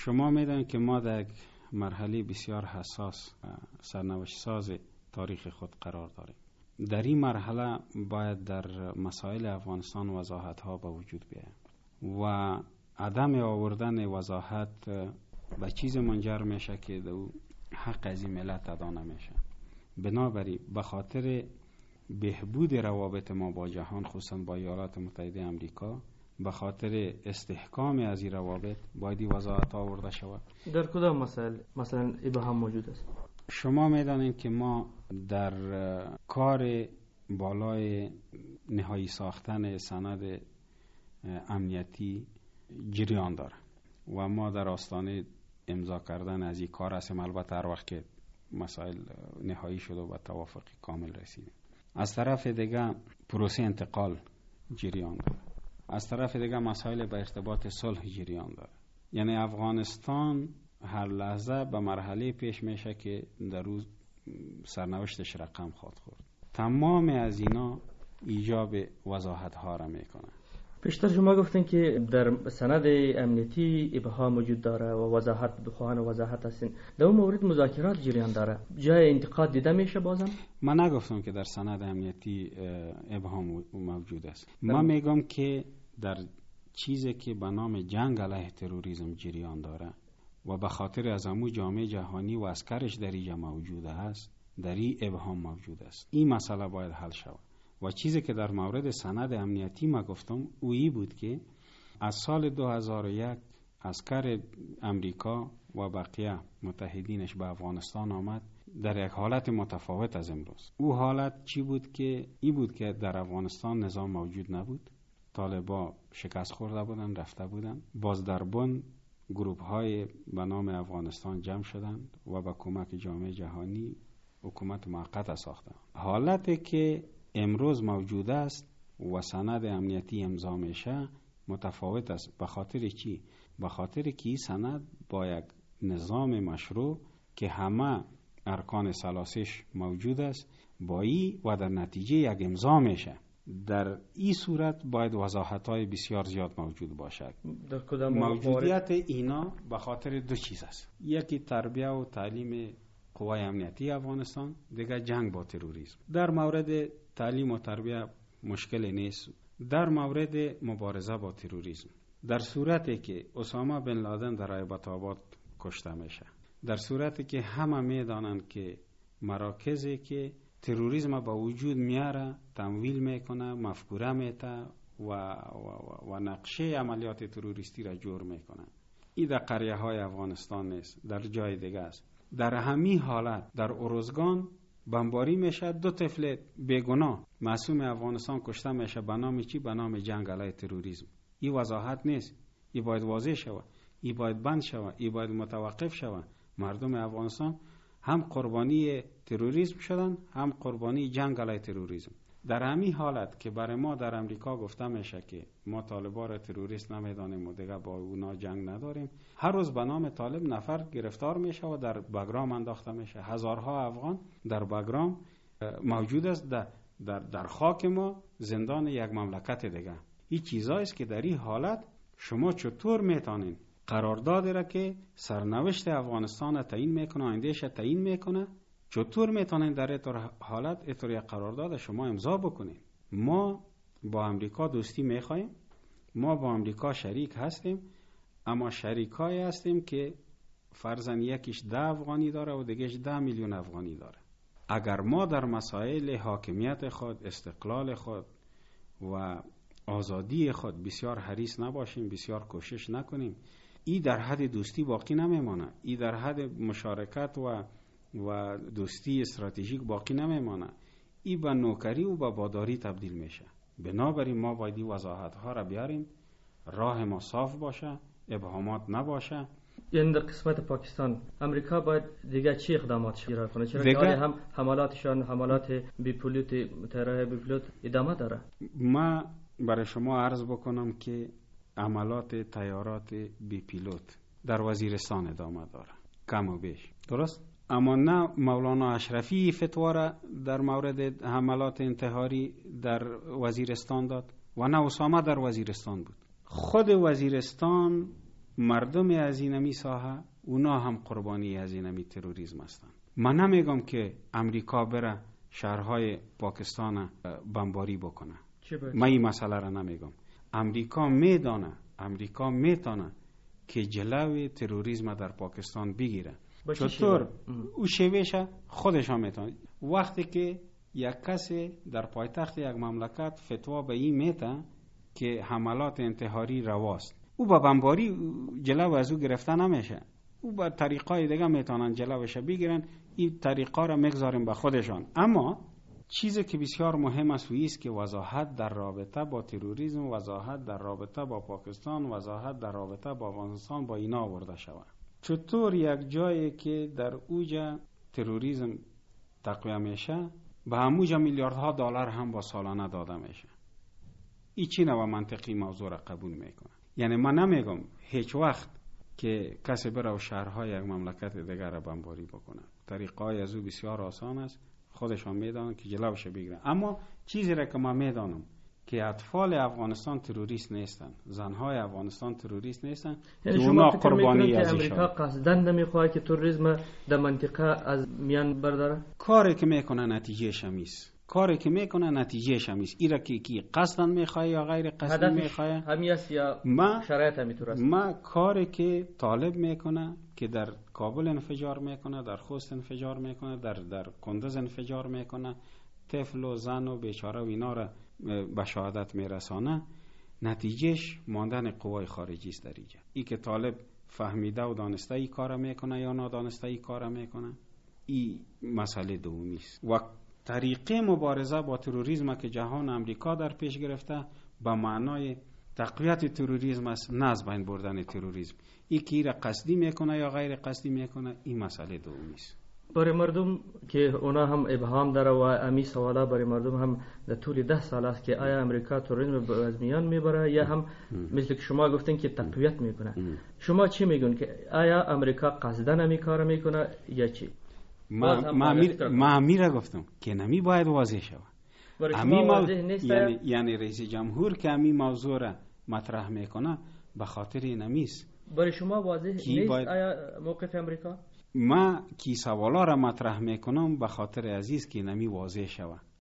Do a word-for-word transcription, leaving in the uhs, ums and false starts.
شما میدونید که ما در مرحله بسیار حساس سرنوشت ساز تاریخ خود قرار داریم. در این مرحله باید در مسائل افغانستان وضاحت ها به وجود بیاید و عدم آوردن وضاحت به چیز منجر میشه که دو حق از این ملت ادا نمیشه. بنابراین به خاطر بهبود روابط ما با جهان، خصوصا با ایالات متحده آمریکا، به خاطر استحکام از این روابط باید وضاحت آورده شود. در کدام مسائل مثلا ابهام موجود است؟ شما میدانید که ما در کار بالای نهایی ساختن سند امنیتی جریان داره و ما در آستانه امضا کردن از این کار هستیم. البته هر وقت که مسائل نهایی شد و به توافق کامل رسیدیم. از طرف دیگه پروسه انتقال جریان داره. از طرف دیگه مسائل به ارتباط صلح جریان داره. یعنی افغانستان هر لحظه به مرحله پیش میشه که در روز سرنوشتش رقم خواهد خورد. تمام از اینا ایجاب وضاحت ها را میکنه. پیشتر شما گفتین که در سند امنیتی ابهام موجود داره و وضاحت بخواهان وضاحت هستین. در اون مورد مذاکرات جریان داره. جای انتقاد دیده میشه بازم؟ من نگفتم که در سند امنیتی ابهام موجود است. من میگم که در چیزی که به نام جنگ علیه تروریسم جریان داره و به خاطر از امو جامعه جهانی و عسکرش در اینجا موجود است، در این ابهام موجود است. این مسئله باید حل شود. و چیزی که در مورد سند امنیتی ما گفتم اویی بود که از سال دو هزار و یک عسکر امریکا و بقیه متحدینش به افغانستان آمد در یک حالت متفاوت از امروز. او حالت چی بود که ای بود که در افغانستان نظام موجود نبود، طالبا شکست خورده بودن، رفته بودن، باز در بن گروپ های به نام افغانستان جمع شدند و با کمک جامعه جهانی حکومت موقت ساختند. حالتی که امروز موجود است و سند امنیتی امضا میشه متفاوت است. به خاطر چی؟ به خاطر که این سند با یک نظام مشروع که همه ارکان ثلاثش موجود است با این و در نتیجه یک امضا میشه. در این صورت باید وضاحت‌های بسیار زیاد موجود باشد. در کدام موجودیت اینا به خاطر دو چیز است. یکی تربیت و تعلیم قوای امنیتی افغانستان، دیگه جنگ با تروریسم. در مورد تعلیم و تربیت مشکل نیست. در مورد مبارزه با تروریسم، در صورتی که اسامه بن لادن در ایبت آباد کشته میشه، در صورتی که همه میدانند که مراکزی که تروریسم با وجود میاره تمویل میکنه، مفکوره میته و, و, و, و نقشه عملیات تروریستی را جور میکنه، این در قریه های افغانستان نیست، در جای دیگه است. در همین حالت در ارزگان بمباری میشه، دو طفل بیگناه معصوم افغانستان کشته میشه به نام چی؟ به نام جنگ علیه تروریسم. این وضاحت نیست. این باید واضح شود، این باید بند شود، این باید متوقف شود. مردم افغانستان هم قربانی تروریسم شدن، هم قربانی جنگ علیه تروریسم. در همین حالت که برای ما در امریکا گفته میشه که ما طالبا را تروریست نمیدانیم و دیگه با اونا جنگ نداریم، هر روز به نام طالب نفر گرفتار میشه و در بگرام انداخته میشه. هزارها افغان در بگرام موجود است، در, در, در خاک ما زندان یک مملکت دیگه. این چیزایی است که در این حالت شما چطور میتونین قرارداد را که سرنوشت افغانستان تعیین میکنه، آیندهش تعیین میکنه، چطور میتونین در این حالت اینطور یک قرارداد شما امضا بکنین؟ ما با امریکا دوستی میخوایم، ما با امریکا شریک هستیم، اما شریکایی هستیم که فرضاً یکیش ده افغانی داره و دیگهش ده میلیون افغانی داره. اگر ما در مسائل حاکمیت خود، استقلال خود و آزادی خود بسیار حریص نباشیم، بسیار کوشش نکنیم، ای در حد دوستی باقی نمیمانه، ای در حد مشارکت و و دوستی استراتژیک باقی نمیمانه، ای به نوکری و به باداری تبدیل میشه. بنابراین ما باید وضاحت ها را بیاریم، راه ما صاف باشه، ابهامات نباشه. یعنی در قسمت پاکستان امریکا باید دیگه چی اقدامات اجرا کنه؟ چرا که هم حملاتشان حملات بی پیلوت طیاره بی پیلوت ادامه داره؟ ما برای شما عرض بکنم که عملات طیارات بی پیلوت در وزیرستان ادامه داره، کم و بیش، درست؟ اما نه مولانا اشرفی فتوا در مورد حملات انتحاری در وزیرستان داد و نه اسامه در وزیرستان بود. خود وزیرستان مردم از اینمی ساحه اونا هم قربانی از اینمی تروریسم هستند. من نمیگم که امریکا بره شهرهای پاکستان بمباری بکنه. من این مسئله را نمیگم. امریکا میدانه امریکا میتونه که جلوی تروریسم در پاکستان بگیره. چطور؟ او شویش خودش هم میتونه. وقتی که یک کسی در پایتخت یک مملکت فتوا به این میته که حملات انتحاری رواست، او با بمباری جلو از او گرفته نمیشه. او با طریقای دیگه میتونن جلوش بگیرن. این طریقا را میگذاریم به خودشان. اما چیزی که بسیار مهم است است که وضاحت در رابطه با تروریسم، وضاحت در رابطه با پاکستان، وضاحت در رابطه با افغانستان با اینا آورده شود. چطور یک جایی که در اوجا تروریسم تقویه میشه به هموجا میلیاردها دلار هم با سالانه داده میشه. این چی نوع منطقی موضوع را قبول میکنه؟ یعنی من نمیگم هیچ وقت که کسی بره و شهرهای یک مملکت دیگر را بمباری بکنه. طریقای از او بسیار آسان است، خودشان میدانن که جلوش بگیرن. اما چیزی را که من میدانم که اطفال افغانستان تروریست نیستن، زنهای افغانستان تروریست نیستن، یعنی که اونا قربانی از ایشان. امریکا قصدن نمیخواد که تروریسم در منطقه از میان برداره. کاری که میکنه نتیجه شمیس کاری که میکنه نتیجه شمیس ایرا که کی قصدن میخواد یا غیر قصدن میخواد همین است یا شرایط همینطور است. ما کاری که طالب میکنه که در کابل انفجار میکنه، در خوست انفجار میکنه، در در کندز انفجار میکنه، طفل و زن و بیچاره و اینا را به شهادت میرسانه، نتیجهش ماندن قوای خارجی است در اینجا. ای که طالب فهمیده و دانسته ای کار میکنه یا نادانسته ای کار میکنه، این مسئله دومی است. و طریقه مبارزه با تروریسم که جهان امریکا در پیش گرفته به معنای تقویت تروریسم است، نه از بین بردن تروریسم. ای که را قصدی میکنه یا غیر قصدی میکنه، این مسئله دومی است. برای مردم که اونا هم ابهام داره و امی سوالا برای مردم هم در طول ده سال است که آیا امریکا تروریسم از میان میبره یا هم مثل که شما گفتین که تقویت میکنه. شما چی میگون که آیا امریکا قصدن امی کار میکنه یا چی؟ ما ما امیر ما امیر گفتم که نمی باید واضح شود. امی واضح نیست. یعنی یعنی رئیس جمهور که امی موضوع را مطرح میکنه به خاطر نمیست. برای شما واضح نیست آیا موقف امریکا؟ ما کی سوالا را مطرح میکنم به خاطر عزیز که نمی واضح شود.